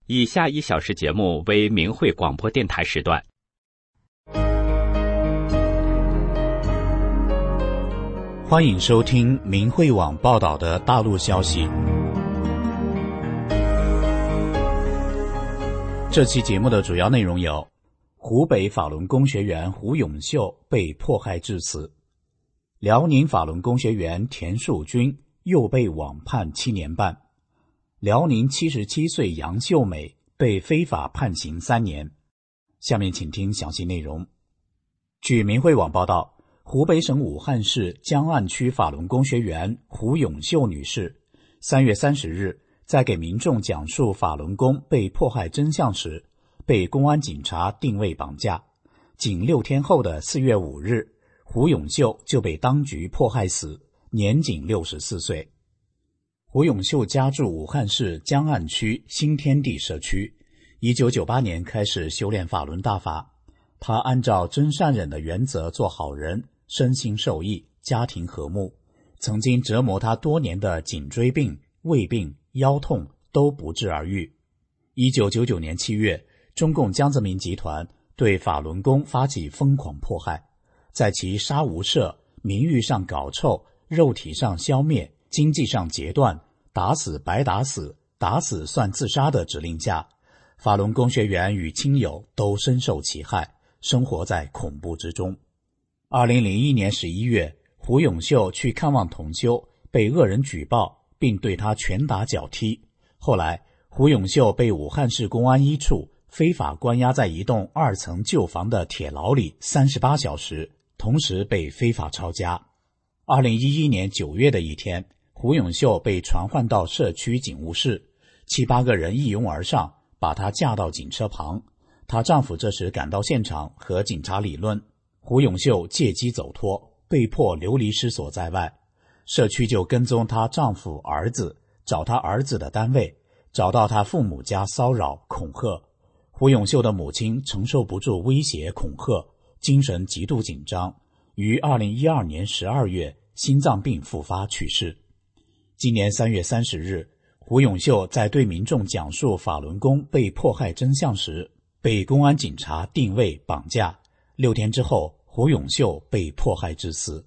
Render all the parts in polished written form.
以下1小时节目为明慧广播电台时段。 欢迎收听明慧网报道的大陆消息。这期节目的主要内容有：湖北法轮功学员胡永秀被迫害致死，辽宁法轮功学员田树军又被网判7年半，辽宁77岁杨秀美被非法判刑3年。下面请听详细内容。据明慧网报道，湖北省武汉市江岸区法轮功学员胡永秀女士3月30日在给民众讲述法轮功被迫害真相时，被公安警察定位绑架。仅6天后的4月5日，胡永秀就被当局迫害死，年仅64岁。胡永秀家住武汉市江岸区新天地社区，1998年开始修炼法轮大法。他按照真善忍的原则做好人，身心受益，家庭和睦。曾经折磨他多年的颈椎病、胃病、腰痛都不治而愈。1999年7月，中共江泽民集团对法轮功发起疯狂迫害，在其杀无赦、名誉上搞臭、肉体上消灭、经济上截断、打死白打死、打死算自杀的指令下，法轮功学员与亲友都深受其害，生活在恐怖之中。2001年11月，胡永秀去看望同修，被恶人举报，并对他拳打脚踢。后来，胡永秀被武汉市公安1处非法关押在一栋2层旧房的铁牢里38小时，同时被非法抄家。2011年9月的一天，胡永秀被传唤到社区警务室，7、8个人一拥而上，把她架到警车旁。她丈夫这时赶到现场和警察理论，胡永秀借机走脱，被迫流离失所在外。社区就跟踪她丈夫儿子，找她儿子的单位，找到她父母家骚扰恐吓。胡永秀的母亲承受不住威胁恐吓，精神极度紧张，于2012年12月心脏病复发去世。今年3月30日，胡永秀在对民众讲述法轮功被迫害真相时，被公安警察定位绑架。6天之后，胡永秀被迫害致死。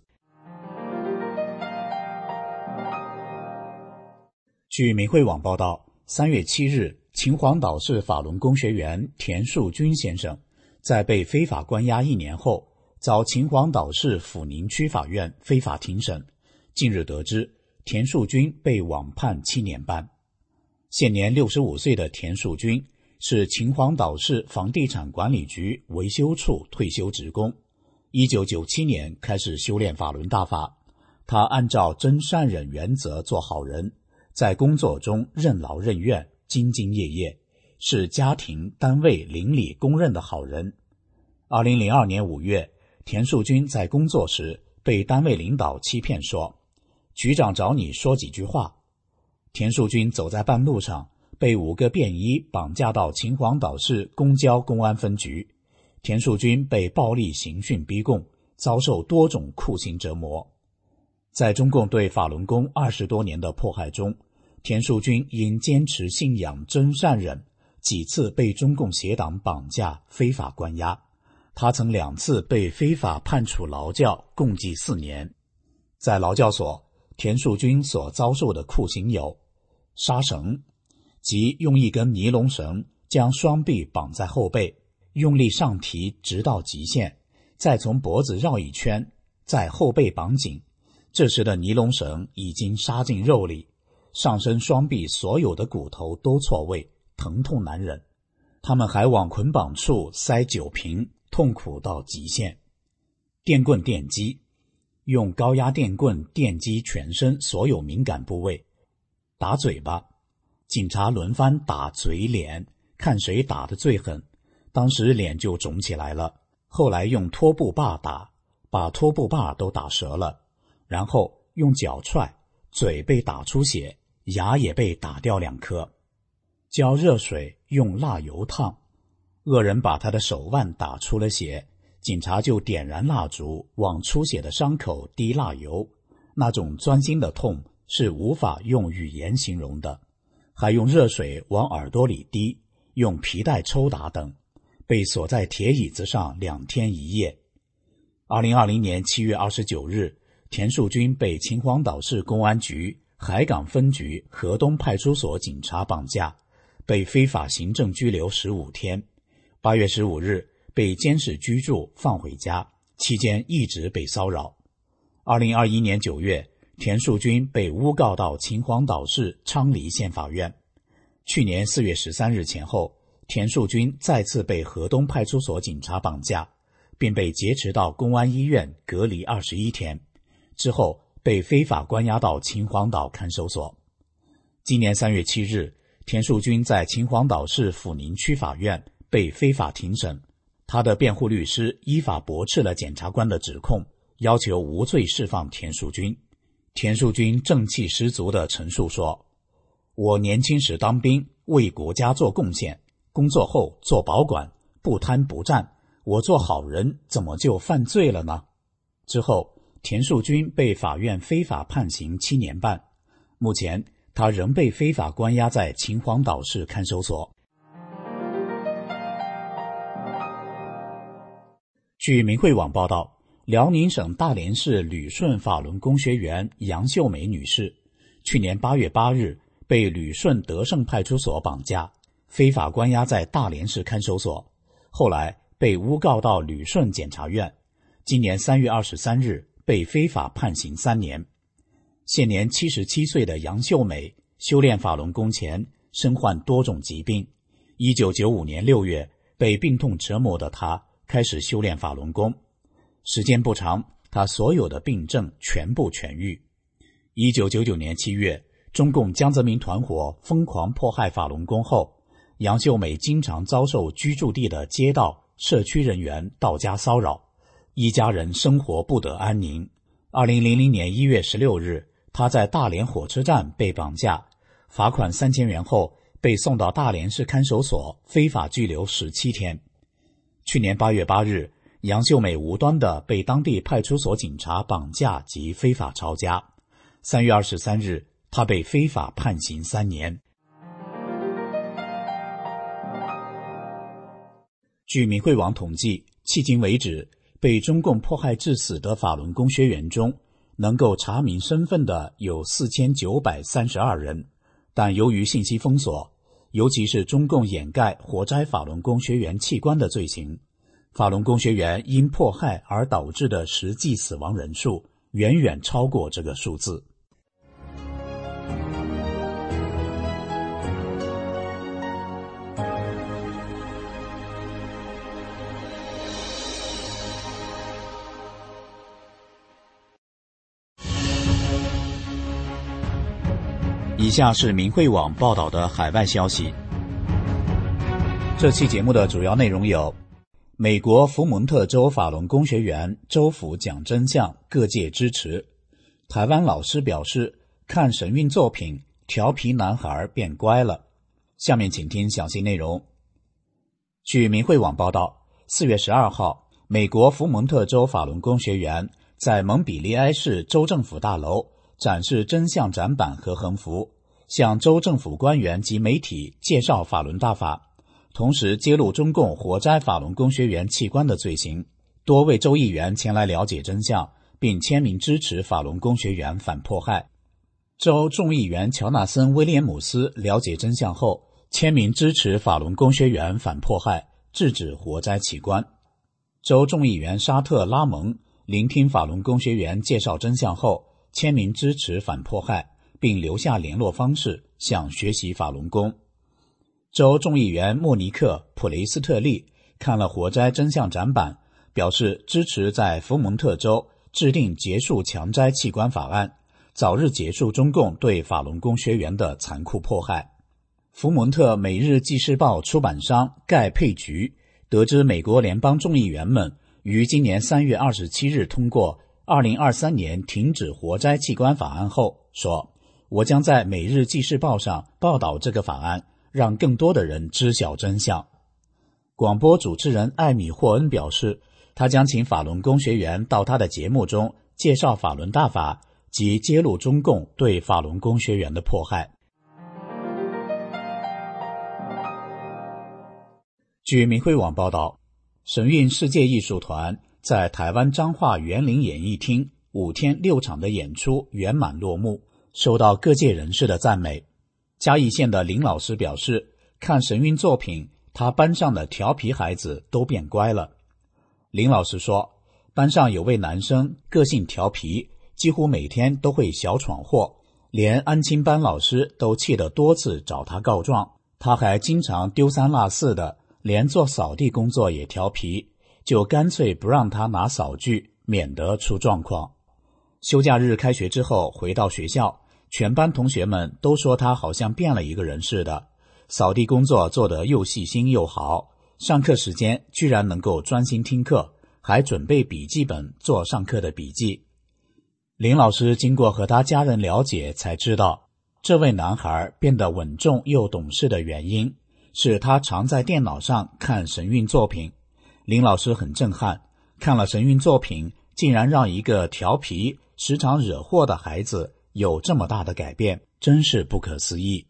据明慧网报道，3月7日，秦皇岛市法轮功学员田树军先生在被非法关押1年后，遭秦皇岛市抚宁区法院非法庭审。近日得知，田树军被网判7年半。现年65岁的田树军是秦皇岛市房地产管理局维修处退休职工，1997年开始修炼法轮大法。他按照真善忍原则做好人，在工作中任劳任怨，兢兢业业，是家庭、单位、邻里公认的好人。2002年5月，田树军在工作时被单位领导欺骗说，局长找你说几句话。田树军走在半路上，被5个便衣绑架到秦皇岛市公交公安分局。田树军被暴力刑讯逼供，遭受多种酷刑折磨。在中共对法轮功20多年的迫害中，田树军因坚持信仰真善忍，几次被中共邪党绑架非法关押。他曾2次被非法判处劳教，共计4年。在劳教所，田树军所遭受的酷刑有杀绳，即用一根尼龙绳将双臂绑在后背，用力上提直到极限，再从脖子绕一圈，在后背绑紧。这时的尼龙绳已经杀进肉里，上身双臂所有的骨头都错位，疼痛难忍。他们还往捆绑处塞酒瓶，痛苦到极限。电棍电击，用高压电棍电击全身所有敏感部位。打嘴巴，警察轮番打嘴脸，看谁打得最狠，当时脸就肿起来了。后来用拖布把打，把拖布把都打折了，然后用脚踹，嘴被打出血，牙也被打掉2颗。浇热水，用蜡油烫，恶人把他的手腕打出了血，警察就点燃蜡烛，往出血的伤口滴蜡油，那种钻心的痛是无法用语言形容的。还用热水往耳朵里滴， 用皮带抽打等，被锁在铁椅子上2天1夜。2020年7月29日，田树军被秦皇岛市公安局海港分局河东派出所警察绑架，被非法行政拘留15天。8月15日被监视居住放回家，期间一直被骚扰。2021年9月，田树军被诬告到秦皇岛市昌黎县法院。去年4月13日前后，田树军再次被河东派出所警察绑架，并被劫持到公安医院隔离21天，之后被非法关押到秦皇岛看守所。今年3月7日，田树军在秦皇岛市抚宁区法院被非法庭审，他的辩护律师依法驳斥了检察官的指控，要求无罪释放田树军。田树军正气十足地陈述说，我年轻时当兵，为国家做贡献，工作后做保管，不贪不占，我做好人怎么就犯罪了呢？之后，田树军被法院非法判刑7年半，目前他仍被非法关押在秦皇岛市看守所。据明慧网报道，辽宁省大连市旅顺法轮功学员杨秀梅女士，去年8月8日被旅顺德胜派出所绑架，非法关押在大连市看守所，后来被诬告到旅顺检察院，今年3月23日被非法判刑3年。现年77岁的杨秀美修炼法轮功前身患多种疾病，1995年6月被病痛折磨的她开始修炼法轮功，时间不长，她所有的病症全部痊愈。1999年7月，中共江泽民团伙疯狂迫害法轮功后，杨秀美经常遭受居住地的街道、社区人员到家骚扰，一家人生活不得安宁。2000年1月16日，她在大连火车站被绑架，罚款3000元后被送到大连市看守所非法拘留17天。去年8月8日，杨秀美无端地被当地派出所警察绑架及非法抄家。3月23日，她被非法判刑3年。据明慧网统计，迄今为止，被中共迫害致死的法轮功学员中，能够查明身份的有4932人，但由于信息封锁，尤其是中共掩盖活摘法轮功学员器官的罪行，法轮功学员因迫害而导致的实际死亡人数远远超过这个数字。以下是明慧网报道的海外消息。这期节目的主要内容有：美国福蒙特州法轮功学员州府讲真相，各界支持；台湾老师表示看神韵作品，调皮男孩变乖了。下面请听详细内容。据明慧网报道，4月12号，美国福蒙特州法轮功学员在蒙彼利埃市州政府大楼展示真相展板和横幅，向州政府官员及媒体介绍法轮大法，同时揭露中共活摘法轮功学员器官的罪行。多位州议员前来了解真相，并签名支持法轮功学员反迫害。州众议员乔纳森·威廉姆斯了解真相后，签名支持法轮功学员反迫害，制止活摘器官。州众议员沙特·拉蒙聆听法轮功学员介绍真相后，签名支持反迫害，并留下联络方式，想学习法轮功。州众议员莫尼克·普雷斯特利看了活摘真相展板，表示支持在福蒙特州制定结束强摘器官法案，早日结束中共对法轮功学员的残酷迫害。福蒙特每日纪事报出版商盖佩菊得知美国联邦众议员们于今年3月27日通过2023年停止活摘器官法案后，说：我将在每日纪事报上报道这个法案，让更多的人知晓真相。广播主持人艾米霍恩表示，他将请法轮功学员到他的节目中介绍法轮大法及揭露中共对法轮功学员的迫害。 据明慧网报道，神韵世界艺术团在台湾彰化园林演艺厅5天6场的演出圆满落幕，受到各界人士的赞美。嘉义县的林老师表示，看神韵作品，他班上的调皮孩子都变乖了。林老师说，班上有位男生个性调皮，几乎每天都会小闯祸，连安亲班老师都气得多次找他告状。他还经常丢三落四的，连做扫地工作也调皮，就干脆不让他拿扫具，免得出状况。休假日开学之后回到学校，全班同学们都说他好像变了一个人似的，扫地工作做得又细心又好，上课时间居然能够专心听课，还准备笔记本做上课的笔记。林老师经过和他家人了解才知道，这位男孩变得稳重又懂事的原因是他常在电脑上看神韵作品。林老师很震撼，看了神韵作品，竟然让一个调皮时常惹祸的孩子有这么大的改变，真是不可思议。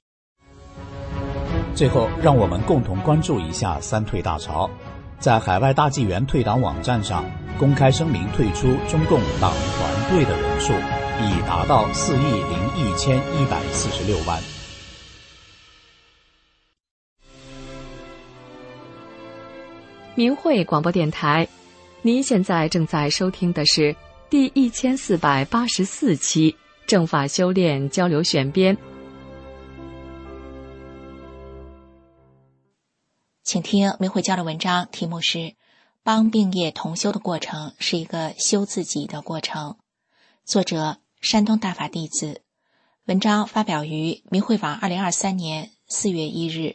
最后让我们共同关注一下三退大潮。在海外大纪元退党网站上公开声明退出中共党团队的人数已达到4.0146万。 明慧广播电台，您现在正在收听的是第1484期政法修炼交流选编。 请听明慧教的文章，题目是帮病业同修的过程是一个修自己的过程，作者山东大法弟子，文章发表于明慧网2023年4月1日。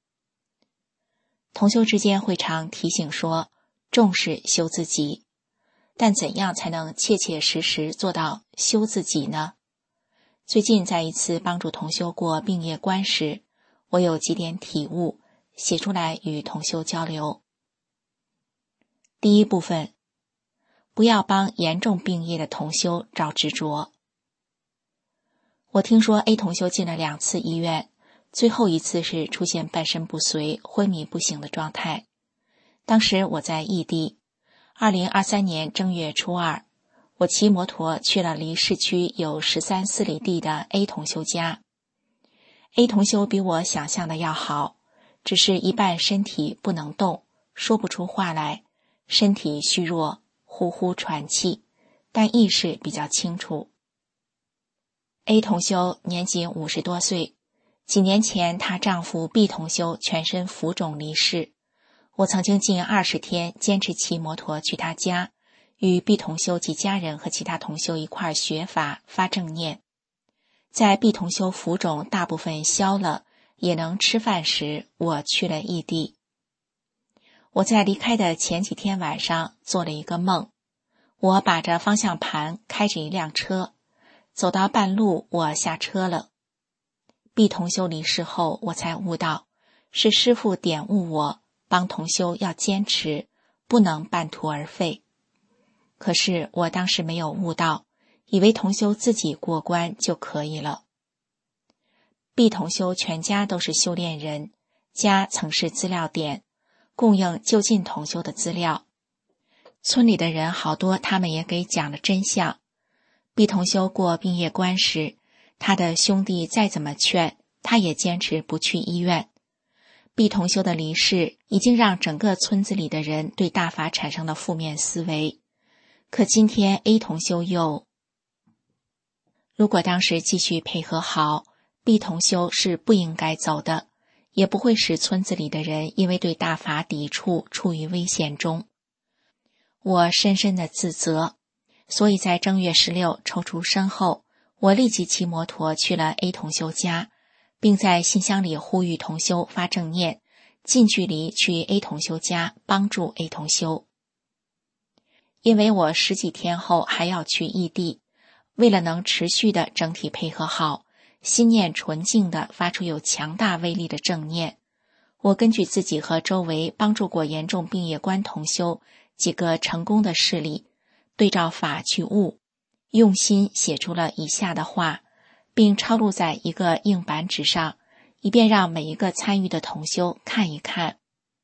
同修之间会常提醒说重视修自己，但怎样才能切切实实做到修自己呢？最近在一次帮助同修过病业关时，我有几点体悟，写出来与同修交流。第一部分，不要帮严重病业的同修找执着。我听说 A 同修进了2次医院，最后一次是出现半身不遂、昏迷不醒的状态。当时我在异地，2023年正月初2，我骑摩托去了离市区有13、14里地的 A 同修家。A 同修比我想象的要好，只是一半身体不能动，说不出话来，身体虚弱，呼呼喘气，但意识比较清楚。A 同修年仅50多岁，几年前她丈夫 B 同修全身浮肿离世。我曾经近20天坚持骑摩托去她家，与 B 同修及家人和其他同修一块学法发正念。在 B 同修浮肿大部分消了，也能吃饭时，我去了异地。我在离开的前几天晚上做了一个梦，我把着方向盘开着一辆车，走到半路我下车了。B 同修离世后，我才悟到是师父点悟我，帮同修要坚持，不能半途而废。可是我当时没有悟到，以为同修自己过关就可以了。B 同修全家都是修炼人，家曾是资料点，供应就近同修的资料。村里的人好多，他们也给讲了真相。B 同修过病业关时，他的兄弟再怎么劝，他也坚持不去医院。B 同修的离世已经让整个村子里的人对大法产生了负面思维。可今天 A 同修又，如果当时继续配合好， B 同修是不应该走的，也不会使村子里的人因为对大法抵触处于危险中。我深深的自责，所以在正月16抽出身后，我立即骑摩托去了 A 同修家，并在信箱里呼吁同修发正念，近距离去 A 同修家帮助 A 同修。因为我10几天后还要去异地，为了能持续的整体配合好，心念纯净的发出有强大威力的正念，我根据自己和周围帮助过严重病业关同修几个成功的事例，对照法去悟，用心写出了以下的话，并抄录在一个硬板纸上，以便让每一个参与的同修看一看。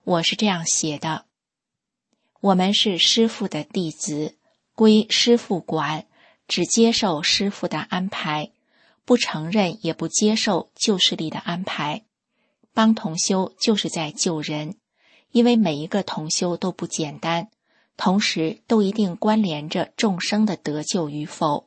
我是这样写的：我们是师父的弟子，归师父管，只接受师父的安排，不承认也不接受旧势力的安排。帮同修就是在救人，因为每一个同修都不简单，同时都一定关联着众生的得救与否。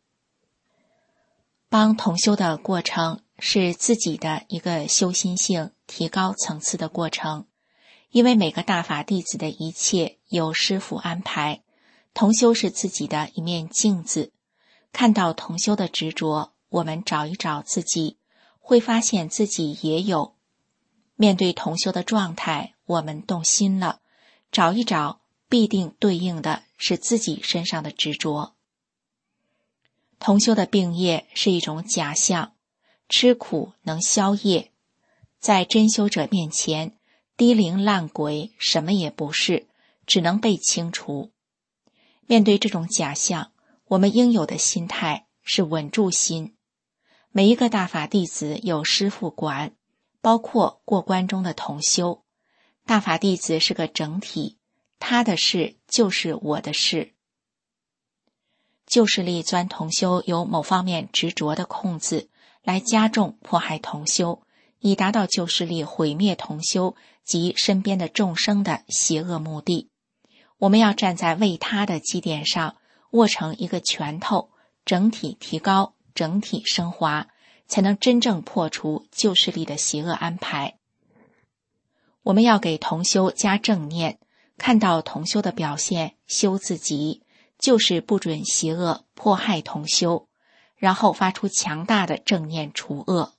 帮同修的过程是自己的一个修心性提高层次的过程，因为每个大法弟子的一切由师父安排，同修是自己的一面镜子，看到同修的执着，我们找一找自己，会发现自己也有。面对同修的状态，我们动心了，找一找，必定对应的是自己身上的执着。同修的病业是一种假象，吃苦能消业，在真修者面前，低灵烂鬼什么也不是，只能被清除。面对这种假象，我们应有的心态是稳住心。每一个大法弟子有师父管，包括过关中的同修。大法弟子是个整体，他的事就是我的事。旧势力钻同修有某方面执着的空子，来加重迫害同修，以达到旧势力毁灭同修及身边的众生的邪恶目的。我们要站在为他的基点上，握成一个拳头，整体提高，整体升华，才能真正破除旧势力的邪恶安排。我们要给同修加正念，看到同修的表现，修自己，就是不准邪恶迫害同修，然后发出强大的正念除恶。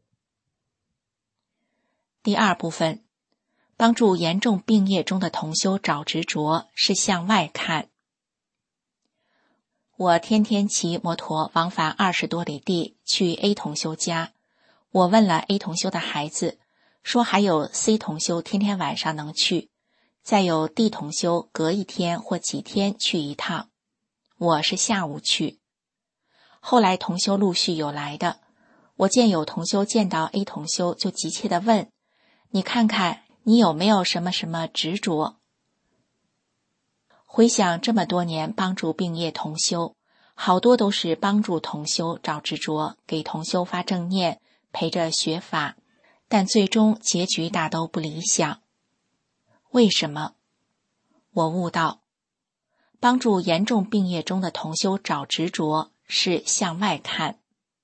第二部分，帮助严重病业中的同修找执着，是向外看。我天天骑摩托往返20多里地去 A 同修家，我问了 A 同修的孩子，说还有 C 同修天天晚上能去，再有 D 同修隔一天或几天去一趟，我是下午去。后来同修陆续有来的，我见有同修见到 A 同修就急切地问，你看看你有没有什么什么执着？回想这么多年帮助病业同修，好多都是帮助同修找执着，给同修发正念，陪着学法，但最终结局大都不理想。为什么？我悟到，帮助严重病业中的同修找执着是向外看。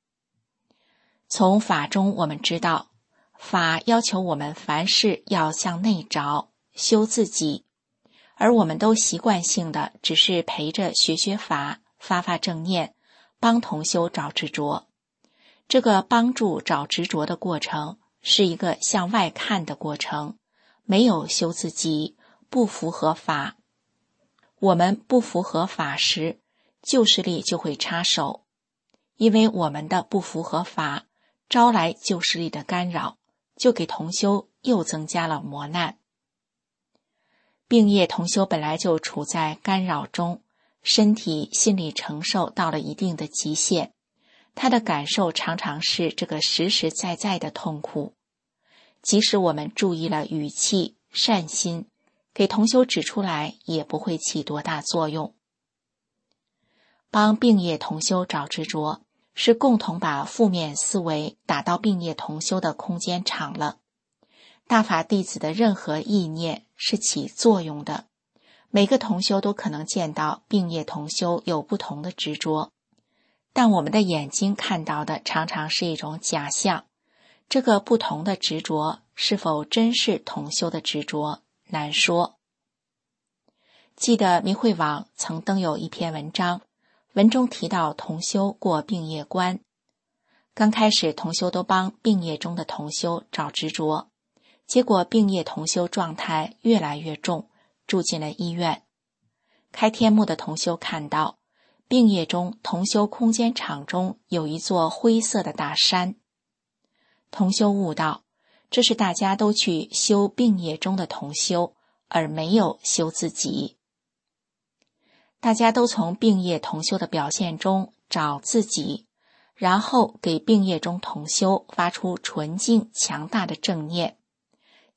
从法中我们知道，法要求我们凡事要向内找，修自己，而我们都习惯性的只是陪着学法，发正念，帮同修找执着。这个帮助找执着的过程是一个向外看的过程，没有修自己，不符合法。我们不符合法时，旧势力就会插手，因为我们的不符合法招来旧势力的干扰，就给同修又增加了磨难。病业同修本来就处在干扰中，身体心理承受到了一定的极限，他的感受常常是这个实实在在的痛苦。即使我们注意了语气、善心，给同修指出来也不会起多大作用。帮病业同修找执着，是共同把负面思维打到病业同修的空间场了。大法弟子的任何意念是起作用的，每个同修都可能见到病业同修有不同的执着，但我们的眼睛看到的常常是一种假象。这个不同的执着是否真是同修的执着，难说。记得明慧网曾登有一篇文章，文中提到同修过病业关。刚开始同修都帮病业中的同修找执着，结果病业同修状态越来越重，住进了医院。开天目的同修看到病业中同修空间场中有一座灰色的大山，同修悟道，这是大家都去修病业中的同修，而没有修自己。大家都从病业同修的表现中找自己，然后给病业中同修发出纯净强大的正念，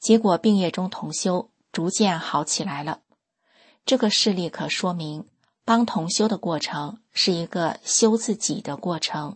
结果病液中同修逐渐好起来了。这个事例可说明，帮同修的过程是一个修自己的过程。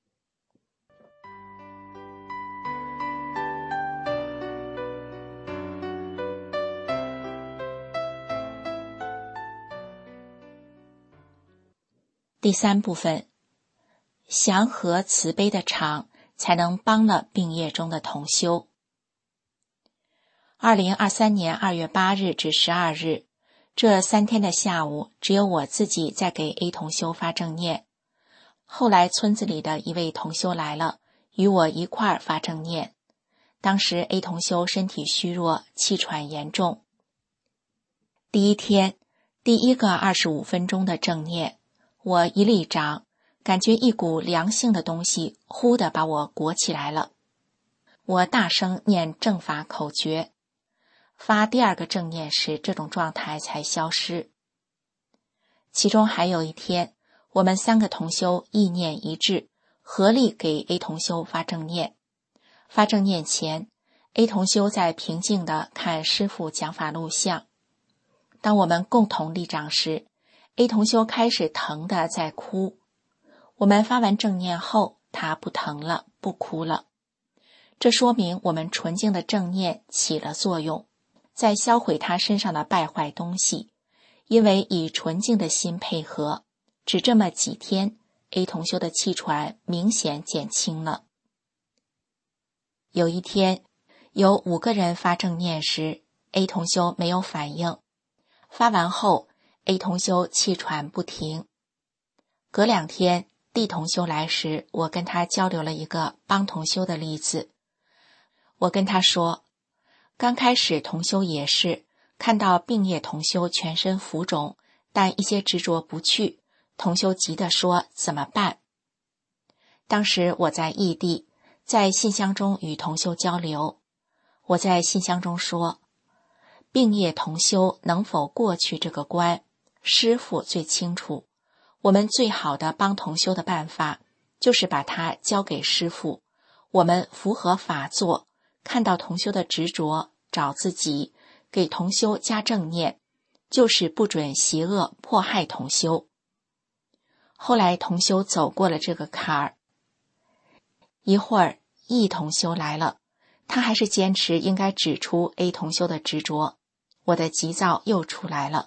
第3部分，祥和慈悲的场才能帮了病业中的同修。2023年2月8日至12日，这3天的下午，只有我自己在给 A 同修发正念。后来村子里的一位同修来了，与我一块儿发正念。当时 A 同修身体虚弱，气喘严重。第一天，第一个25分钟的正念，我一立掌，感觉一股凉性的东西忽地把我裹起来了。我大声念正法口诀，发第2个正念时，这种状态才消失。其中还有一天，我们3个同修意念一致，合力给 A 同修发正念。发正念前， A 同修在平静地看师父讲法录像。当我们共同立掌时， A 同修开始疼得在哭。我们发完正念后，他不疼了，不哭了。这说明我们纯净的正念起了作用，在销毁他身上的败坏东西。因为以纯净的心配合，只这么几天， A 同修的气喘明显减轻了。有一天，有5个人发正念时， A 同修没有反应。发完后， A 同修气喘不停。隔2天D 同修来时，我跟他交流了一个帮同修的例子。我跟他说，刚开始同修也是看到病业同修全身浮肿，但一些执着不去，同修急地说怎么办？当时我在异地，在信箱中与同修交流。我在信箱中说，病业同修能否过去这个关，师父最清楚。我们最好的帮同修的办法，就是把它交给师父。我们符合法做，看到同修的执着，找自己，给同修加正念，就是不准邪恶迫害同修。后来同修走过了这个坎儿。一会儿 E 同修来了，他还是坚持应该指出 A 同修的执着，我的急躁又出来了。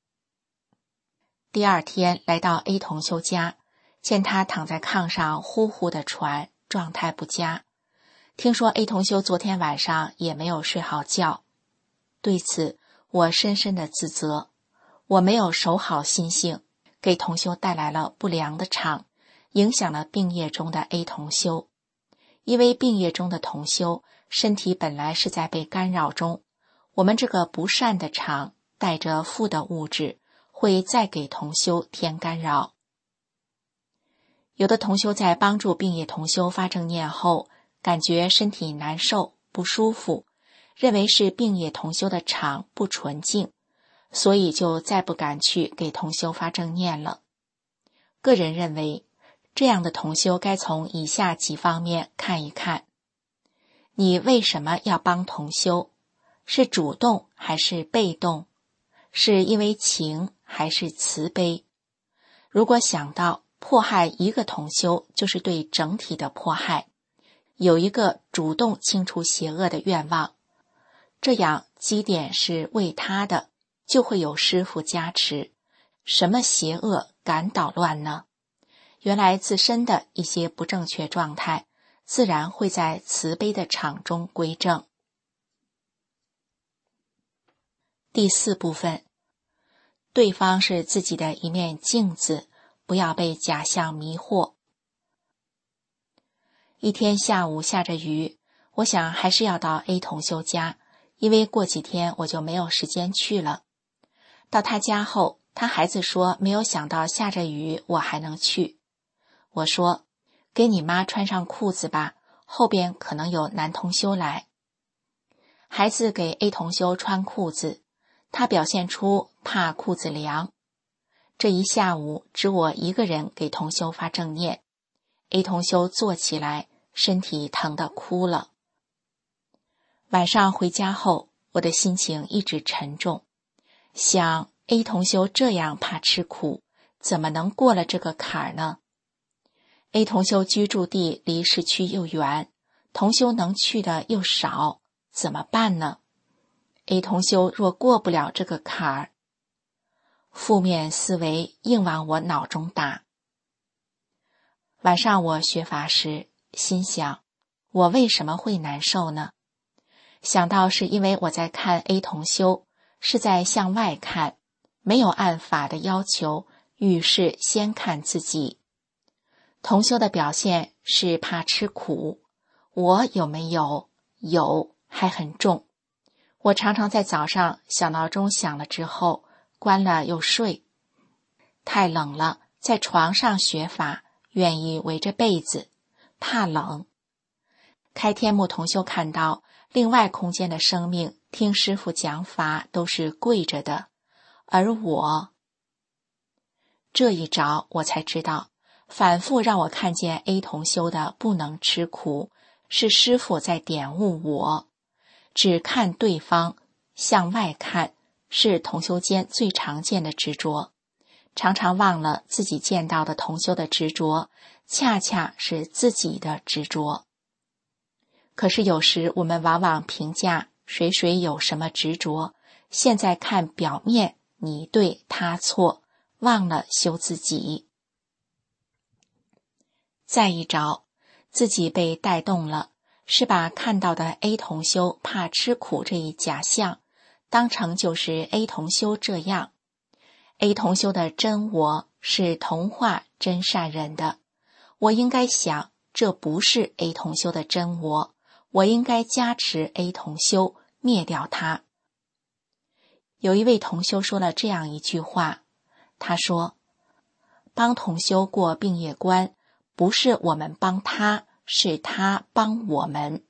第2天来到 A 同修家，见他躺在炕上呼呼地喘，状态不佳。听说 A 同修昨天晚上也没有睡好觉。对此，我深深的自责，我没有守好心性，给同修带来了不良的场，影响了病业中的 A 同修。因为病业中的同修身体本来是在被干扰中，我们这个不善的场带着负的物质，会再给同修添干扰。有的同修在帮助病业同修发正念后，感觉身体难受不舒服，认为是病业同修的场不纯净，所以就再不敢去给同修发正念了。个人认为，这样的同修该从以下几方面看一看：你为什么要帮同修？是主动还是被动？是因为情还是慈悲？如果想到迫害一个同修就是对整体的迫害，有一个主动清除邪恶的愿望，这样基点是为他的，就会有师父加持，什么邪恶敢捣乱呢？原来自身的一些不正确状态，自然会在慈悲的场中归正。第4部分，对方是自己的一面镜子，不要被假象迷惑。一天下午下着雨，我想还是要到 A 同修家，因为过几天我就没有时间去了。到他家后，他孩子说没有想到下着雨我还能去。我说，给你妈穿上裤子吧，后边可能有男同修来。孩子给 A 同修穿裤子，他表现出怕裤子凉。这一下午只我一个人给同修发正念。A 同修坐起来，身体疼得哭了。 晚上回家后，我的心情一直沉重，想 A 同修这样怕吃苦，怎么能过了这个坎儿呢？ A 同修居住地离市区又远，同修能去的又少，怎么办呢？ A 同修若过不了这个坎儿，负面思维硬往我脑中打。晚上我学法时，心想，我为什么会难受呢？想到是因为我在看 A 同修，是在向外看，没有按法的要求，遇事先看自己。同修的表现是怕吃苦，我有没有？有，还很重。我常常在早上小闹钟响了之后，关了又睡。太冷了，在床上学法，愿意围着被子，怕冷。开天目同修看到另外空间的生命听师父讲法都是跪着的，而我这一着，我才知道反复让我看见 A 同修的不能吃苦，是师父在点悟我。只看对方，向外看，是同修间最常见的执着，常常忘了自己见到的同修的执着，恰恰是自己的执着。可是有时我们往往评价谁谁有什么执着，现在看表面，你对他错，忘了修自己。再一着，自己被带动了，是把看到的 A 同修怕吃苦这一假象当成就是 A 同修这样。 A 同修的真我是同化真善人的，我应该想这不是 A 同修的真我，我应该加持 A 同修灭掉他。有一位同修说了这样一句话，他说，帮同修过病业关，不是我们帮他，是他帮我们。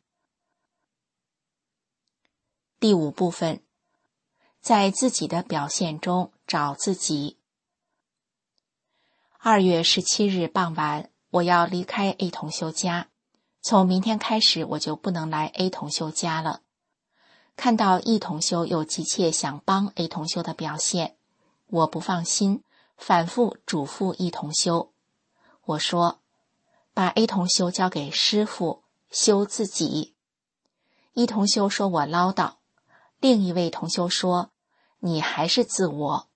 第5部分，在自己的表现中找自己。2月17日傍晚，我要离开 A 同修家，从明天开始我就不能来 A 同修家了。看到 E 同修有急切想帮 A 同修的表现，我不放心，反复嘱咐 E 同修。我说，把 A 同修交给师父，修自己。 E 同修说我唠叨，另一位同修说，你还是自我。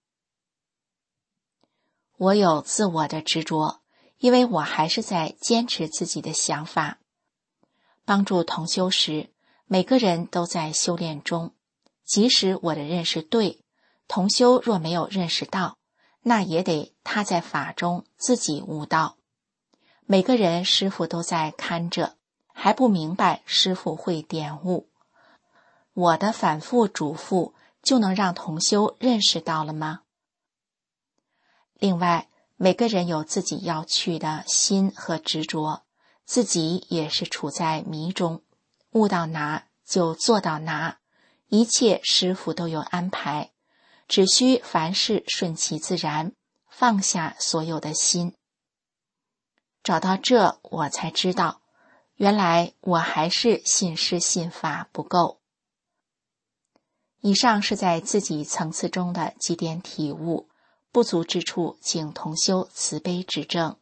我有自我的执着，因为我还是在坚持自己的想法。帮助同修时，每个人都在修炼中，即使我的认识对，同修若没有认识到，那也得他在法中自己悟道。每个人师父都在看着，还不明白师父会点悟。我的反复嘱咐就能让同修认识到了吗？另外，每个人有自己要去的心和执着，自己也是处在迷中，悟到哪就做到哪，一切师父都有安排，只需凡事顺其自然，放下所有的心。找到这，我才知道，原来我还是信师信法不够。以上是在自己层次中的几点体悟，不足之处请同修慈悲指正。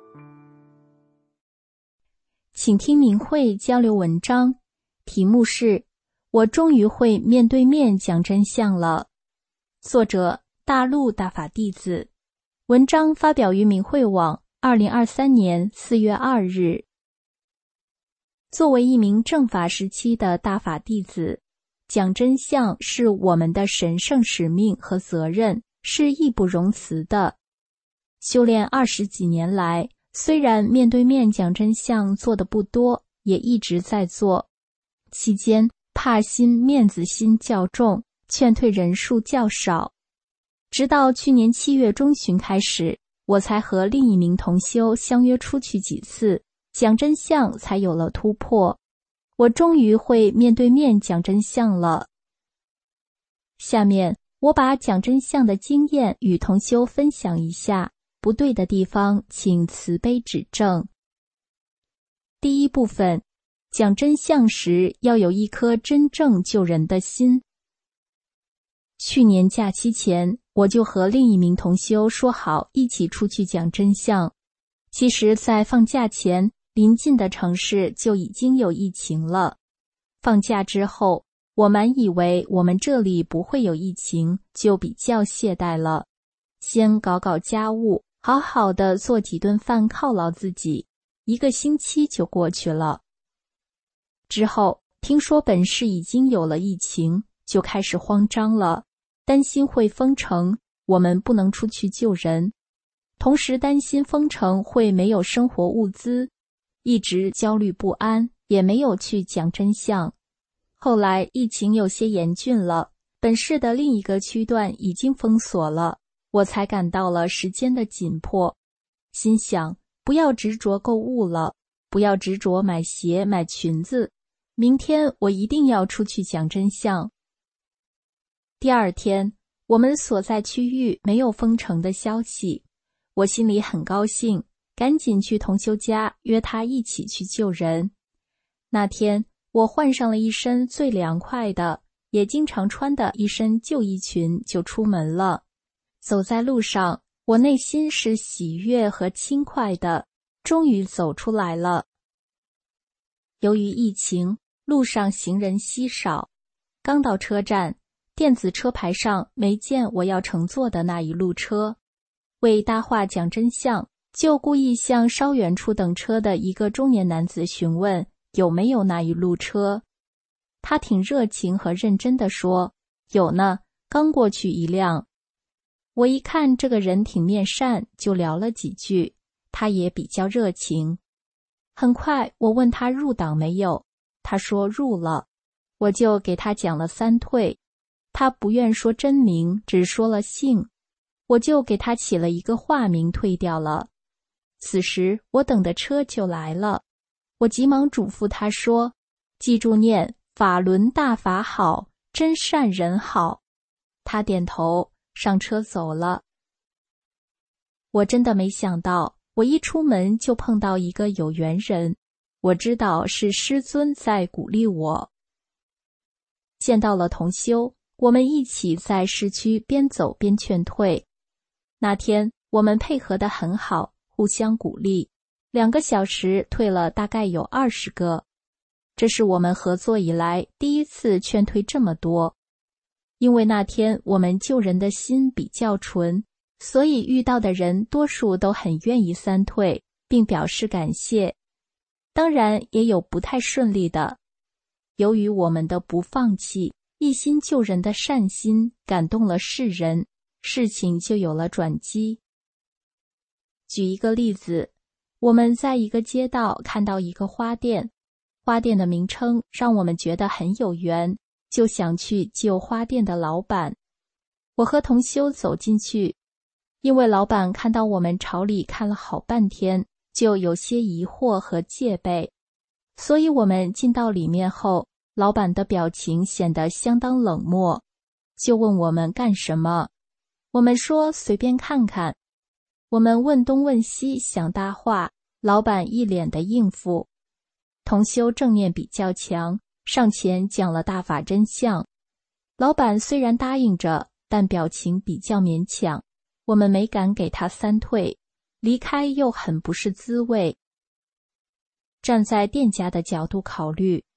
请听明慧交流文章，题目是我终于会面对面讲真相了。作者：大陆大法弟子。文章发表于明慧网2023年4月2日。作为一名正法时期的大法弟子，讲真相是我们的神圣使命和责任，是义不容辞的。修炼20几年来，虽然面对面讲真相做的不多，也一直在做。期间怕心、面子心较重，劝退人数较少。直到去年7月中旬开始，我才和另一名同修相约出去几次，讲真相才有了突破。我终于会面对面讲真相了。下面我把讲真相的经验与同修分享一下，不对的地方请慈悲指正。第一部分，讲真相时要有一颗真正救人的心。去年假期前，我就和另一名同修说好一起出去讲真相。其实在放假前，临近的城市就已经有疫情了。放假之后，我们以为我们这里不会有疫情，就比较懈怠了。先搞搞家务，好好的做几顿饭犒劳自己，1个星期就过去了。之后听说本市已经有了疫情，就开始慌张了，担心会封城，我们不能出去救人，同时担心封城会没有生活物资，一直焦虑不安，也没有去讲真相。后来疫情有些严峻了，本市的另一个区段已经封锁了，我才感到了时间的紧迫，心想不要执着购物了，不要执着买鞋买裙子，明天我一定要出去讲真相。第二天，我们所在区域没有封城的消息，我心里很高兴，赶紧去同修家约他一起去救人。那天我换上了一身最凉快的，也经常穿的一身旧衣裙就出门了。走在路上，我内心是喜悦和轻快的，终于走出来了。由于疫情，路上行人稀少，刚到车站，电子车牌上没见我要乘坐的那一路车。为搭话讲真相，就故意向稍远处等车的一个中年男子询问有没有那一路车。他挺热情和认真地说，有呢，刚过去一辆。我一看这个人挺面善，就聊了几句，他也比较热情。很快我问他入党没有，他说入了，我就给他讲了3退。他不愿说真名，只说了姓，我就给他起了一个化名退掉了。此时我等的车就来了，我急忙嘱咐他说，记住念法轮大法好，真善人好。他点头，上车走了。我真的没想到，我一出门就碰到一个有缘人，我知道是师尊在鼓励我。见到了同修，我们一起在市区边走边劝退。那天我们配合得很好，互相鼓励，2个小时退了大概有20个。这是我们合作以来第一次劝退这么多。因为那天我们救人的心比较纯，所以遇到的人多数都很愿意3退，并表示感谢。当然也有不太顺利的。由于我们的不放弃，一心救人的善心感动了世人，事情就有了转机。举一个例子，我们在一个街道看到一个花店，花店的名称让我们觉得很有缘，就想去救花店的老板。我和同修走进去，因为老板看到我们朝里看了好半天，就有些疑惑和戒备，所以我们进到里面后，老板的表情显得相当冷漠，就问我们干什么。我们说随便看看。我们问东问西想搭话，老板一脸的应付。同修正念比较强，上前讲了大法真相。老板虽然答应着，但表情比较勉强，我们没敢给他3退，离开又很不是滋味。站在店家的角度考虑，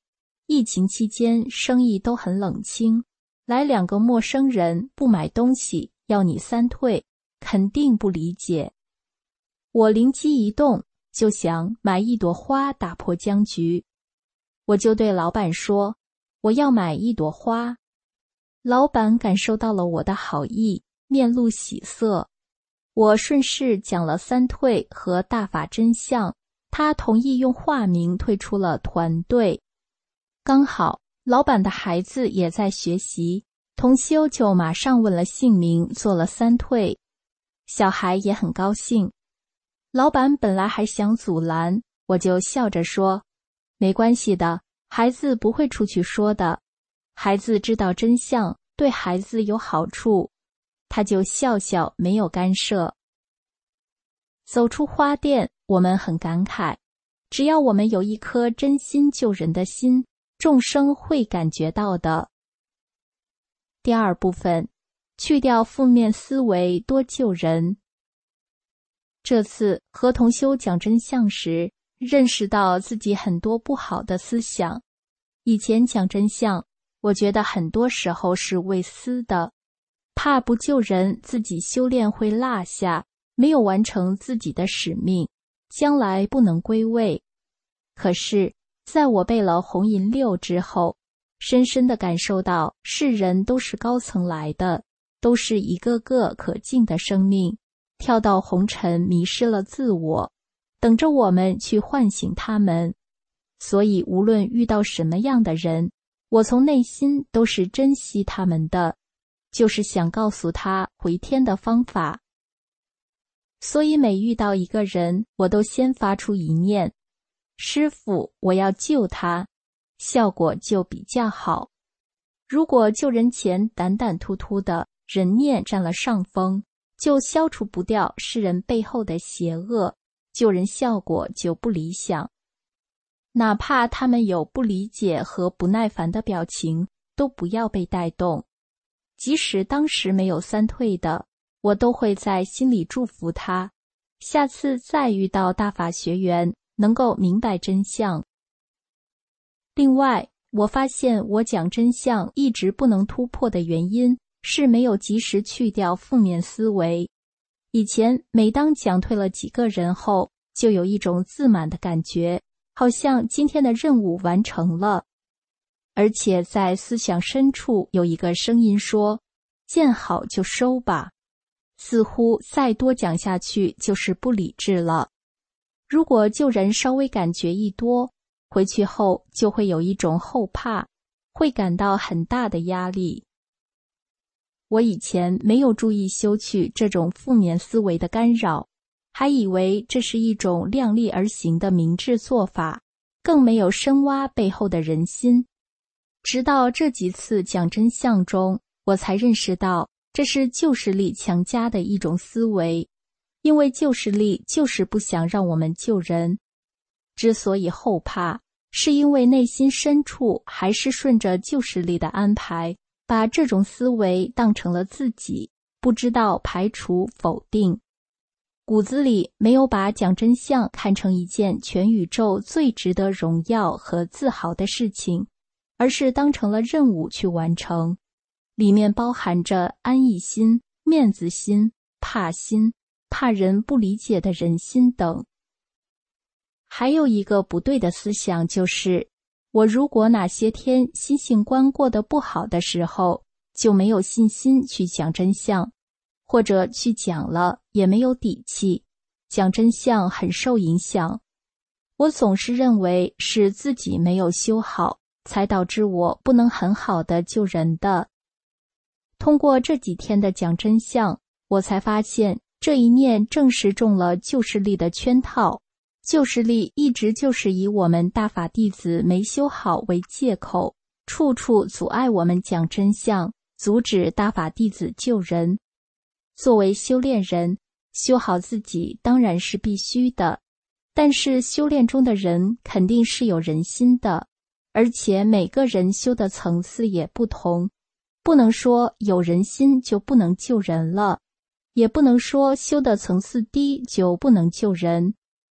疫情期间生意都很冷清，来2个陌生人不买东西，要你3退，肯定不理解。我灵机一动，就想买1朵花打破僵局。我就对老板说，我要买1朵花。老板感受到了我的好意，面露喜色。我顺势讲了3退和大法真相，他同意用化名退出了团队。刚好老板的孩子也在学习，同修就马上问了姓名，做了3退。小孩也很高兴。老板本来还想阻拦，我就笑着说，没关系的，孩子不会出去说的，孩子知道真相，对孩子有好处。他就笑笑，没有干涉。走出花店，我们很感慨，只要我们有一颗真心救人的心，众生会感觉到的。第2部分，去掉负面思维，多救人。这次和同修讲真相时，认识到自己很多不好的思想。以前讲真相，我觉得很多时候是为私的，怕不救人，自己修炼会落下，没有完成自己的使命，将来不能归位。可是在我背了红银6之后，深深地感受到世人都是高层来的，都是一个个可敬的生命，跳到红尘迷失了自我，等着我们去唤醒他们。所以无论遇到什么样的人，我从内心都是珍惜他们的，就是想告诉他回天的方法。所以每遇到一个人，我都先发出一念，师父，我要救他，效果就比较好。如果救人前胆胆突突的，人念占了上风，就消除不掉世人背后的邪恶，救人效果就不理想。哪怕他们有不理解和不耐烦的表情，都不要被带动。即使当时没有3退的，我都会在心里祝福他，下次再遇到大法学员，能够明白真相。另外，我发现我讲真相一直不能突破的原因，是没有及时去掉负面思维。以前每当讲退了几个人后，就有一种自满的感觉，好像今天的任务完成了。而且在思想深处有一个声音说，见好就收吧，似乎再多讲下去就是不理智了。如果救人稍微感觉一多，回去后就会有一种后怕，会感到很大的压力。我以前没有注意修去这种负面思维的干扰，还以为这是一种量力而行的明智做法，更没有深挖背后的人心。直到这几次讲真相中，我才认识到这是旧势力强加的一种思维，因为旧势力就是不想让我们救人。之所以后怕，是因为内心深处还是顺着旧势力的安排，把这种思维当成了自己，不知道排除否定，骨子里没有把讲真相看成一件全宇宙最值得荣耀和自豪的事情，而是当成了任务去完成，里面包含着安逸心、面子心、怕心、怕人不理解的人心等。还有一个不对的思想就是，我如果哪些天心性观过得不好的时候，就没有信心去讲真相，或者去讲了也没有底气，讲真相很受影响。我总是认为是自己没有修好，才导致我不能很好的救人的。通过这几天的讲真相，我才发现这一念正是中了旧势力的圈套。旧势力一直就是以我们大法弟子没修好为借口，处处阻碍我们讲真相，阻止大法弟子救人。作为修炼人，修好自己当然是必须的，但是修炼中的人肯定是有人心的，而且每个人修的层次也不同，不能说有人心就不能救人了，也不能说修的层次低就不能救人。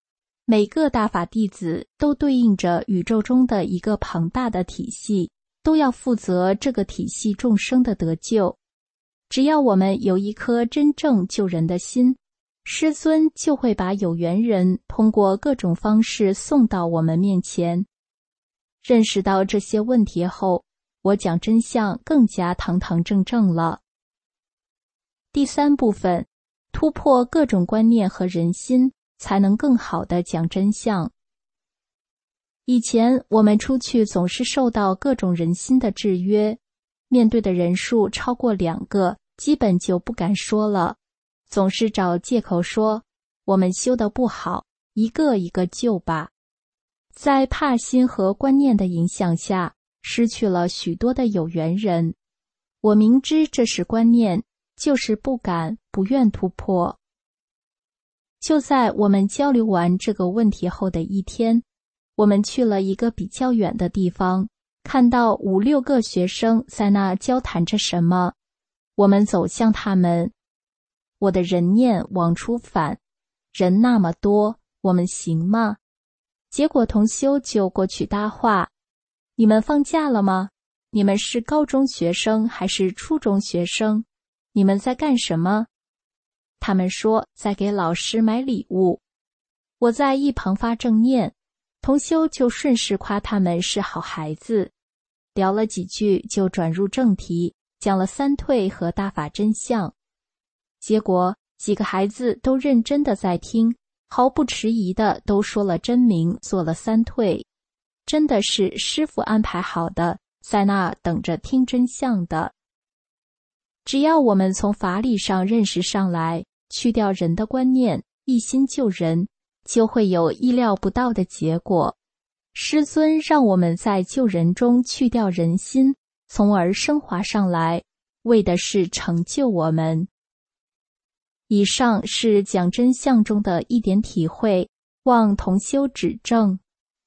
每个大法弟子都对应着宇宙中的一个庞大的体系，都要负责这个体系众生的得救。只要我们有一颗真正救人的心，师尊就会把有缘人通过各种方式送到我们面前。认识到这些问题后，我讲真相更加堂堂正正了。第3部分，突破各种观念和人心，才能更好地讲真相。以前我们出去总是受到各种人心的制约，面对的人数超过2个，基本就不敢说了，总是找借口说我们修得不好，一个一个救吧。在怕心和观念的影响下，失去了许多的有缘人。我明知这是观念，就是不敢、不愿突破。就在我们交流完这个问题后的一天，我们去了一个比较远的地方，看到5、6个学生在那交谈着什么。我们走向他们，我的人念往出返，人那么多，我们行吗？结果同修就过去搭话，你们放假了吗？你们是高中学生还是初中学生？你们在干什么？他们说在给老师买礼物。我在一旁发正念，同修就顺势夸他们是好孩子，聊了几句就转入正题，讲了3退和大法真相。结果几个孩子都认真的在听，毫不迟疑的都说了真名，做了3退。真的是师父安排好的，在那等着听真相的。只要我们从法理上认识上来，去掉人的观念，一心救人，就会有意料不到的结果。师尊让我们在救人中去掉人心，从而升华上来，为的是成就我们。以上是讲真相中的一点体会，望同修指正。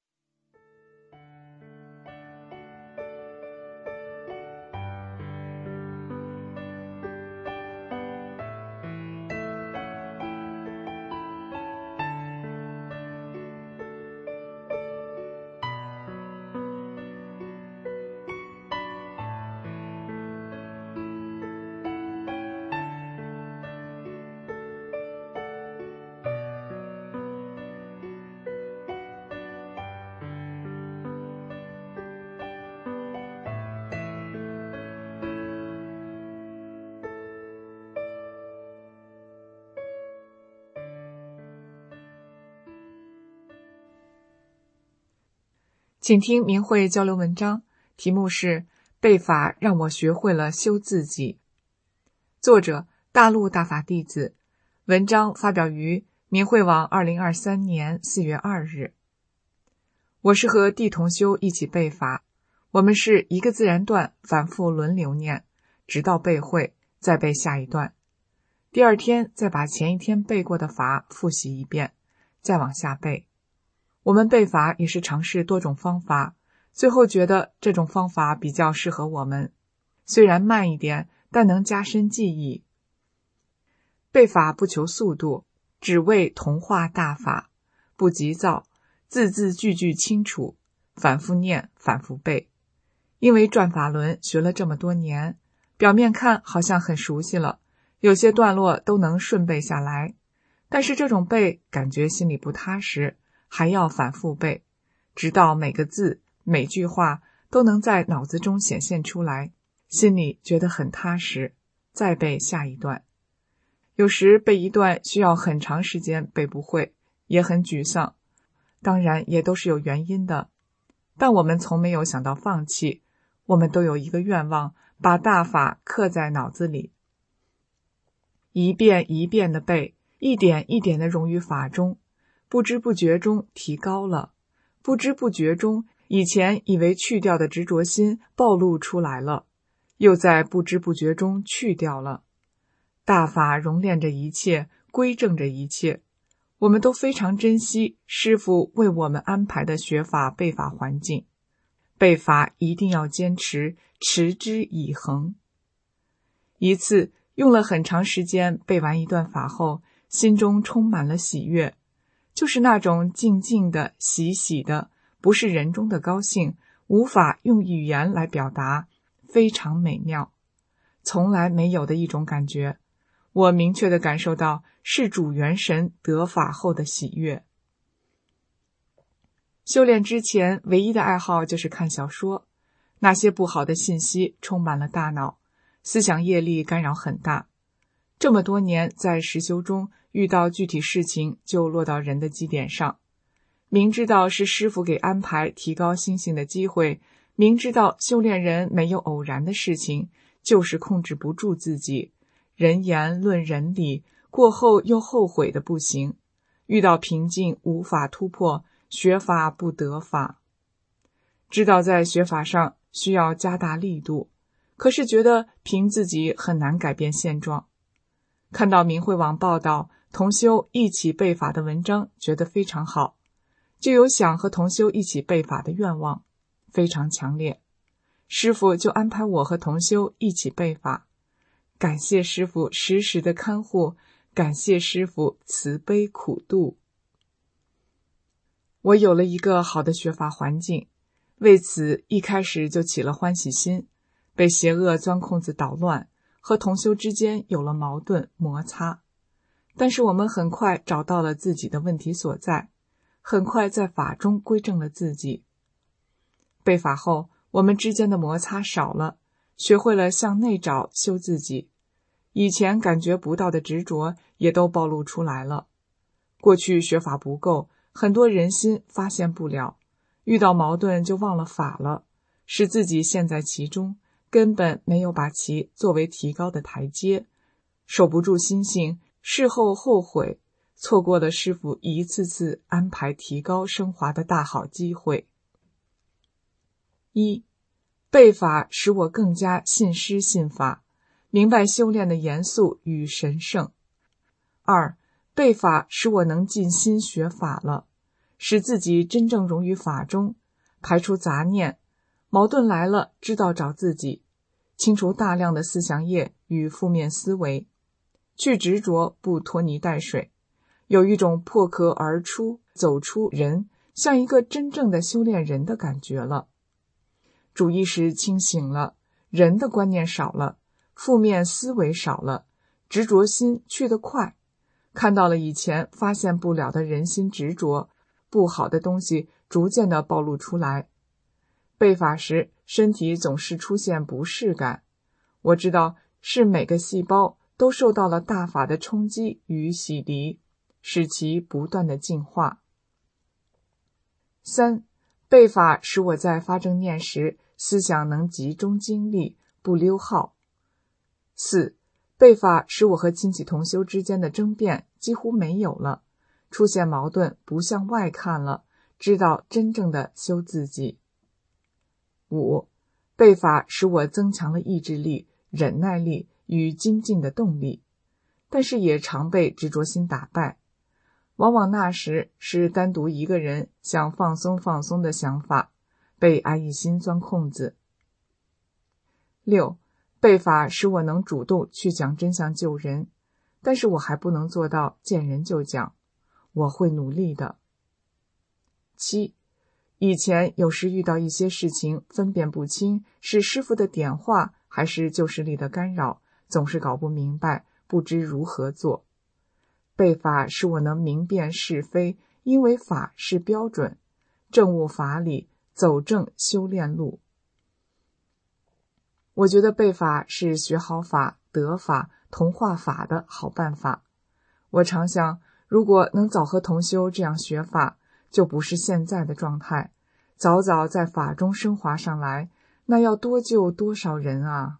请听明慧交流文章，题目是背法让我学会了修自己。作者大陆大法弟子，文章发表于明慧网2023年4月2日。我是和弟同修一起背法，我们是一个自然段反复轮流念，直到背会，再背下一段。第2天再把前一天背过的法复习一遍，再往下背。我们背法也是尝试多种方法，最后觉得这种方法比较适合我们，虽然慢一点，但能加深记忆。背法不求速度，只为同化大法，不急躁，字字句句清楚，反复念，反复背。因为转法轮学了这么多年，表面看好像很熟悉了，有些段落都能顺背下来，但是这种背感觉心里不踏实，还要反复背，直到每个字每句话都能在脑子中显现出来，心里觉得很踏实，再背下一段。有时背一段需要很长时间背不会，也很沮丧，当然也都是有原因的，但我们从没有想到放弃，我们都有一个愿望，把大法刻在脑子里，一遍一遍的背，一点一点的融于法中，不知不觉中提高了，不知不觉中以前以为去掉的执着心暴露出来了，又在不知不觉中去掉了。大法熔炼着一切，归正着一切，我们都非常珍惜师父为我们安排的学法背法环境。背法一定要坚持，持之以恒。一次用了很长时间背完一段法后，心中充满了喜悦， 就是那种静静的、喜喜的，不是人中的高兴，无法用语言来表达，非常美妙，从来没有的一种感觉。我明确地感受到是主元神得法后的喜悦。修炼之前唯一的爱好就是看小说，那些不好的信息充满了大脑，思想业力干扰很大。这么多年在实修中，遇到具体事情就落到人的基点上，明知道是师父给安排提高心性的机会，明知道修炼人没有偶然的事情，就是控制不住自己，人言论人理，过后又后悔的不行，遇到瓶颈无法突破，学法不得法。知道在学法上需要加大力度，可是觉得凭自己很难改变现状。看到明慧网报道同修一起背法的文章，觉得非常好，就有想和同修一起背法的愿望，非常强烈。师父就安排我和同修一起背法，感谢师父时时的看护，感谢师父慈悲苦度。我有了一个好的学法环境，为此一开始就起了欢喜心，被邪恶钻空子捣乱，和同修之间有了矛盾摩擦。但是我们很快找到了自己的问题所在，很快在法中归正了自己。背法后，我们之间的摩擦少了，学会了向内找修自己，以前感觉不到的执着也都暴露出来了。过去学法不够，很多人心发现不了，遇到矛盾就忘了法了，使自己陷在其中，根本没有把其作为提高的台阶，守不住心性，事后后悔，错过了师父一次次安排提高升华的大好机会。一、背法使我更加信师信法，明白修炼的严肃与神圣。二、背法使我能尽心学法了，使自己真正融于法中，排除杂念，矛盾来了知道找自己，清除大量的思想业与负面思维，去执着不拖泥带水，有一种破壳而出，走出人，像一个真正的修炼人的感觉了。主意识清醒了，人的观念少了，负面思维少了，执着心去得快，看到了以前发现不了的人心执着，不好的东西逐渐地暴露出来。背法时，身体总是出现不适感，我知道是每个细胞都受到了大法的冲击与洗涤，使其不断的进化。三、背法使我在发正念时，思想能集中精力，不溜耗。四、背法使我和亲戚同修之间的争辩几乎没有了，出现矛盾不向外看了，知道真正的修自己。五、背法使我增强了意志力、忍耐力与精进的动力，但是也常被执着心打败，往往那时是单独一个人想放松放松的想法，被安逸心钻空子。六、背法使我能主动去讲真相救人，但是我还不能做到见人就讲，我会努力的。七、以前有时遇到一些事情分辨不清是师父的点化还是旧势力的干扰，总是搞不明白，不知如何做。背法使我能明辨是非，因为法是标准，正悟法理，走正修炼路。我觉得背法是学好法、得法、同化法的好办法。我常想，如果能早和同修这样学法，就不是现在的状态，早早在法中升华上来，那要多救多少人啊！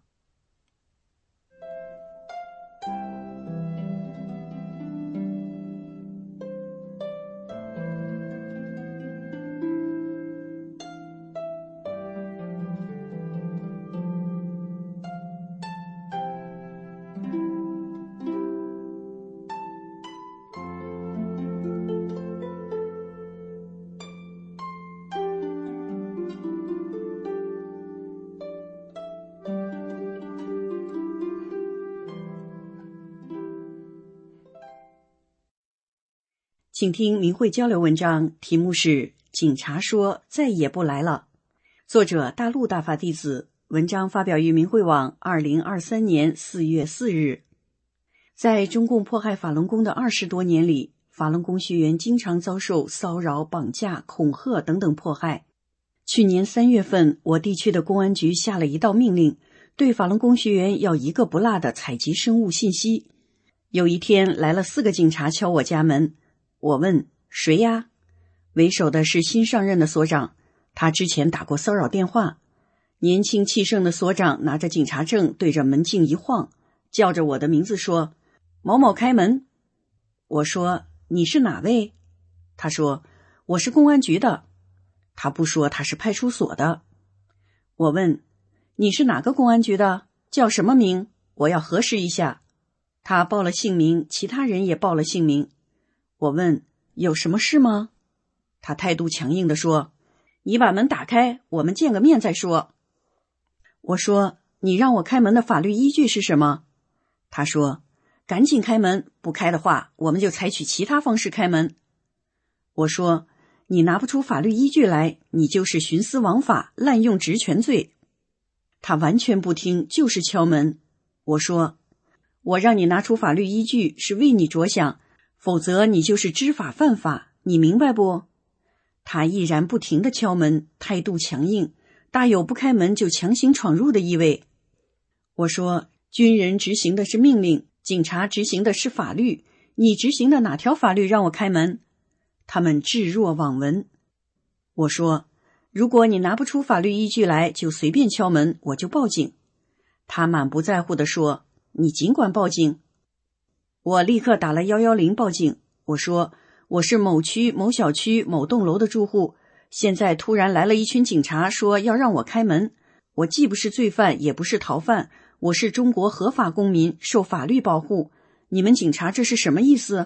请听明慧交流文章，题目是警察说再也不来了。作者大陆大法弟子，文章发表于明慧网2023年4月4日。在中共迫害法轮功的20多年里，法轮功学员经常遭受骚扰、绑架、恐吓等等迫害。去年3月份，我地区的公安局下了一道命令，对法轮功学员要一个不落地采集生物信息。有一天来了4个警察敲我家门，我问谁呀？为首的是新上任的所长，他之前打过骚扰电话。年轻气盛的所长拿着警察证对着门镜一晃，叫着我的名字说：某某开门。我说你是哪位？他说我是公安局的。他不说他是派出所的。我问你是哪个公安局的？叫什么名？我要核实一下。他报了姓名，其他人也报了姓名。我问有什么事吗？他态度强硬地说：你把门打开，我们见个面再说。我说你让我开门的法律依据是什么？他说赶紧开门，不开的话我们就采取其他方式开门。我说你拿不出法律依据来，你就是徇私枉法，滥用职权罪。他完全不听，就是敲门。我说我让你拿出法律依据是为你着想，否则你就是知法犯法，你明白不？他依然不停地敲门，态度强硬，大有不开门就强行闯入的意味。我说军人执行的是命令，警察执行的是法律，你执行的哪条法律让我开门？他们置若罔闻。我说如果你拿不出法律依据来就随便敲门，我就报警。他满不在乎地说你尽管报警。我立刻打了110报警。我说我是某区某小区某栋楼的住户，现在突然来了一群警察说要让我开门，我既不是罪犯也不是逃犯，我是中国合法公民，受法律保护，你们警察这是什么意思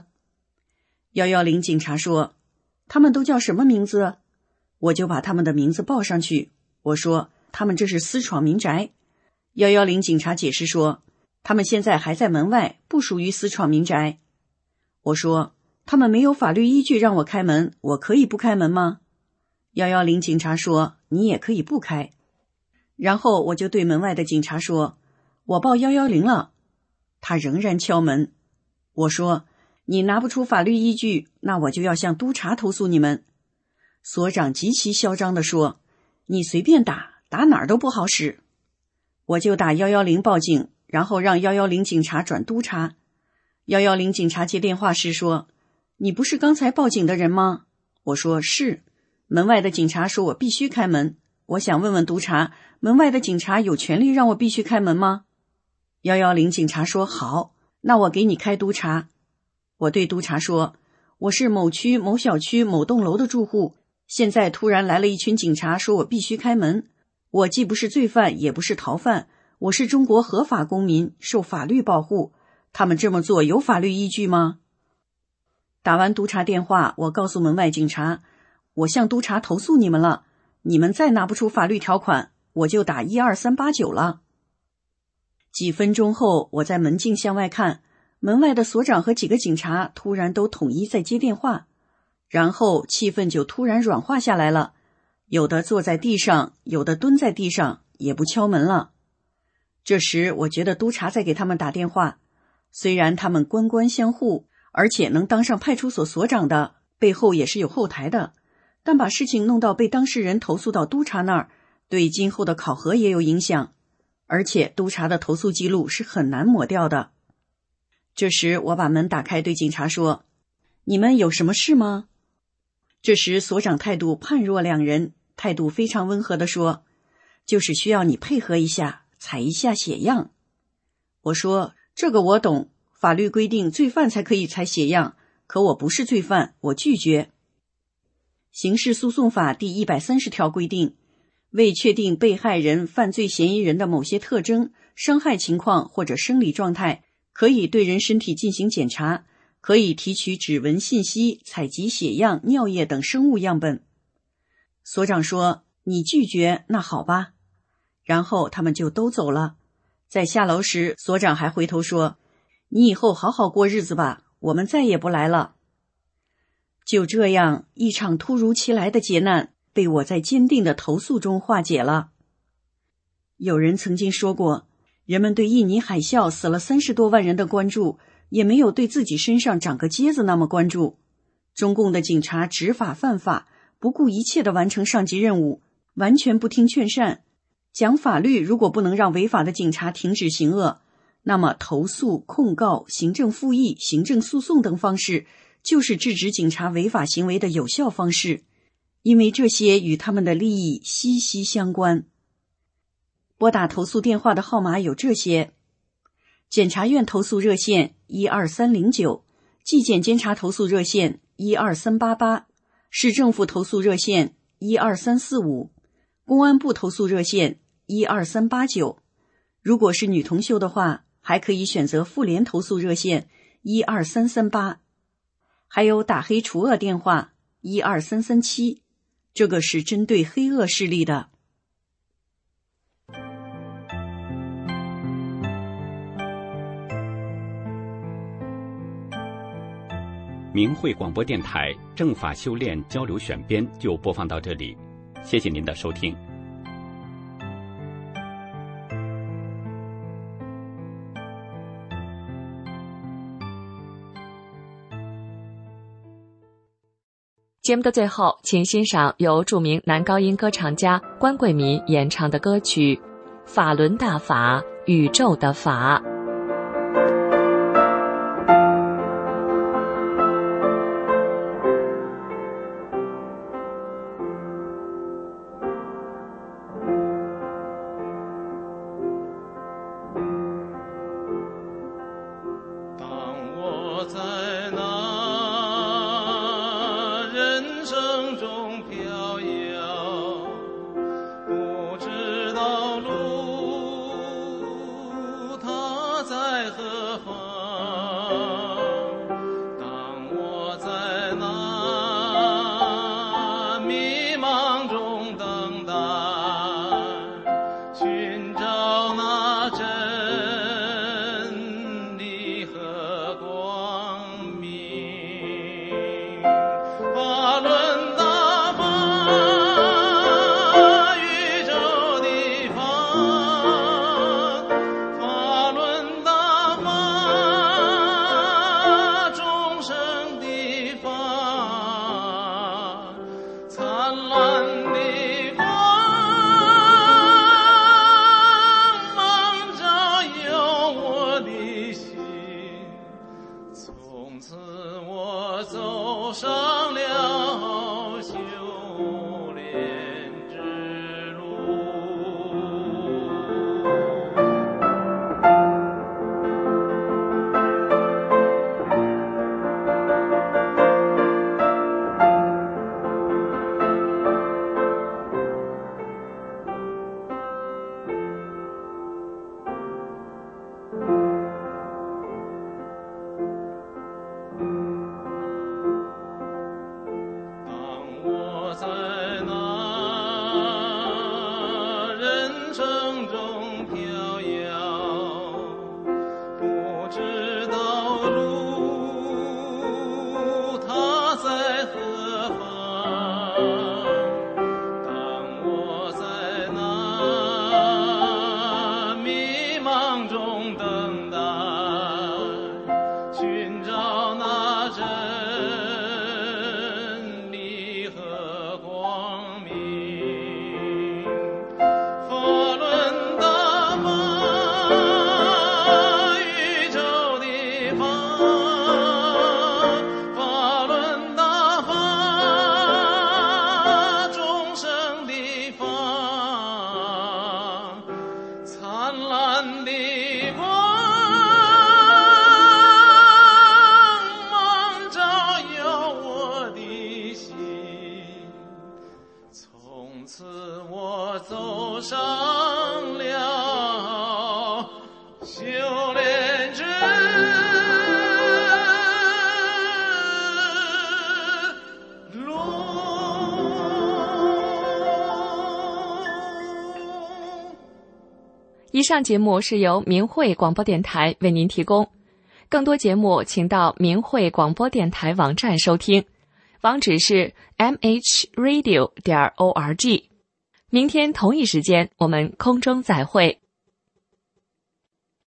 ？110警察说他们都叫什么名字？我就把他们的名字报上去。我说他们这是私闯民宅。110警察解释说他们现在还在门外，不属于私闯民宅。我说他们没有法律依据让我开门，我可以不开门吗？110警察说你也可以不开。然后我就对门外的警察说我报110了。他仍然敲门。我说你拿不出法律依据，那我就要向督察投诉你们。所长极其嚣张地说你随便打，打哪儿都不好使。我就打110报警，然后让110警察转督察。110警察接电话时说你不是刚才报警的人吗？我说是。门外的警察说我必须开门，我想问问督察，门外的警察有权利让我必须开门吗？110警察说好，那我给你开督察。我对督察说我是某区某小区某栋楼的住户，现在突然来了一群警察说我必须开门，我既不是罪犯也不是逃犯，我是中国合法公民，受法律保护，他们这么做有法律依据吗？打完督察电话，我告诉门外警察我向督察投诉你们了，你们再拿不出法律条款，我就打12389了。几分钟后，我在门镜向外看，门外的所长和几个警察突然都统一在接电话，然后气氛就突然软化下来了，有的坐在地上，有的蹲在地上，也不敲门了。这时我觉得督察在给他们打电话，虽然他们官官相护，而且能当上派出所所长的背后也是有后台的，但把事情弄到被当事人投诉到督察那儿，对今后的考核也有影响，而且督察的投诉记录是很难抹掉的。这时我把门打开，对警察说你们有什么事吗？这时所长态度判若两人，态度非常温和地说就是需要你配合一下，采一下血样。我说这个我懂，法律规定罪犯才可以采血样，可我不是罪犯，我拒绝。刑事诉讼法第130条规定，为确定被害人、犯罪嫌疑人的某些特征、伤害情况或者生理状态，可以对人身体进行检查，可以提取指纹信息，采集血样、尿液等生物样本。所长说你拒绝，那好吧。然后他们就都走了。在下楼时，所长还回头说你以后好好过日子吧，我们再也不来了。 就这样，一场突如其来的劫难被我在坚定的投诉中化解了。有人曾经说过，人们对印尼海啸死了30多万人的关注，也没有对自己身上长个疖子那么关注。中共的警察执法犯法，不顾一切地完成上级任务，完全不听劝善。讲法律如果不能让违法的警察停止行恶，那么投诉、控告、行政复议、行政诉讼等方式就是制止警察违法行为的有效方式，因为这些与他们的利益息息相关。拨打投诉电话的号码有这些：检察院投诉热线12309，纪检监察投诉热线12388，市政府投诉热线12345，公安部投诉热线12389。如果是女同修的话，还可以选择妇联投诉热线12338，还有打黑除恶电话12337，这个是针对黑恶势力的。 明慧广播电台正法修炼交流选编就播放到这里，谢谢您的收听。 节目的最后，请欣赏由著名男高音歌唱家关贵民演唱的歌曲《法轮大法，宇宙的法》。以上节目是由明慧广播电台为您提供，更多节目请到明慧广播电台网站收听， 网址是 mhradio.org。明天同一时间我们空中再会。